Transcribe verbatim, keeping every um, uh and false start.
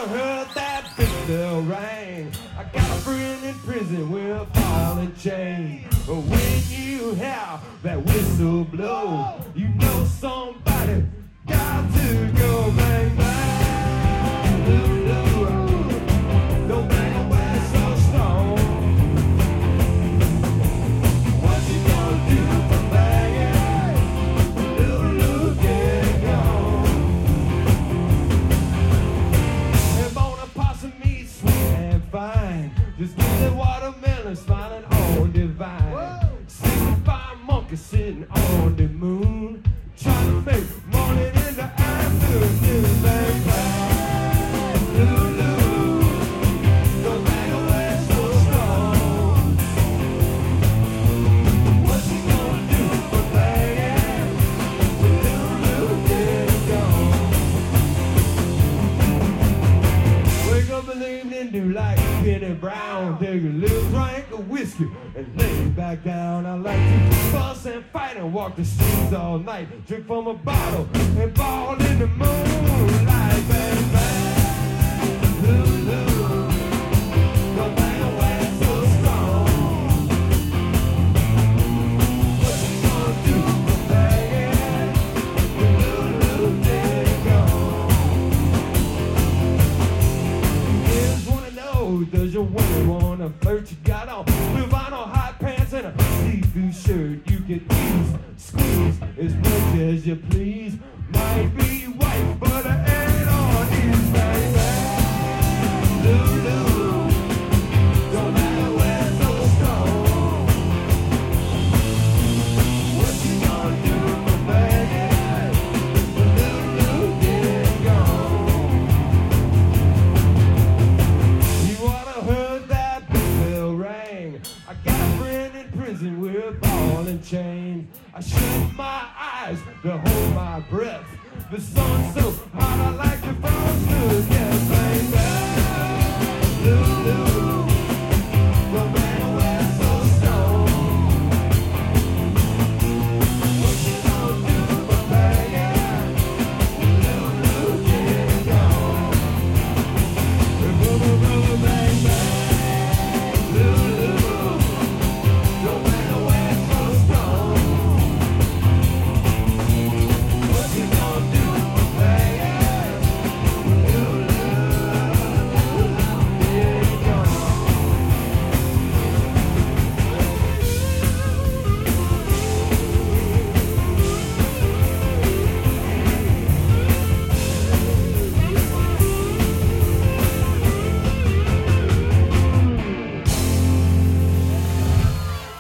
wanna hear that big bell ring. I got a friend in prison with a ball and chain. But when you hear that whistle blow, you know somebody got to go bang bang. Lulu, go bang away so strong. What you gonna do for banging? Lulu, get gone. And bone and possum meat, sweet and fine. Just give the watermelon smiling on divine. sixty-five monkeys sitting on the moon, trying to make morning in the afternoon. Bang, bang, Lulu, go bang away so strong. What you gonna do for banging? Lulu, get gone. Wake up in the evening, do like Penny Brown, take a little drink of whiskey and lay back down. I like to fuss and fight and walk the streets all night, drink from a bottle and ball in the moonlight. Bang, bang, Lulu, go bang away so strong. What you gonna do for banging? Lulu, get gone. Kids wanna know, does your woman wanna flirt? You got on blue vinyl hot pants and a see-through shirt. You can use, squeeze as much as you please. Might be white, but I ain't on these. Bang, bang, Lulu, don't matter where so strong. What you gonna do for banging? Lulu, get gone. You oughta heard that big bell ring. I got a friend in prison with a ball and chain. I shut my eyes to hold my breath. The sun's so hot I like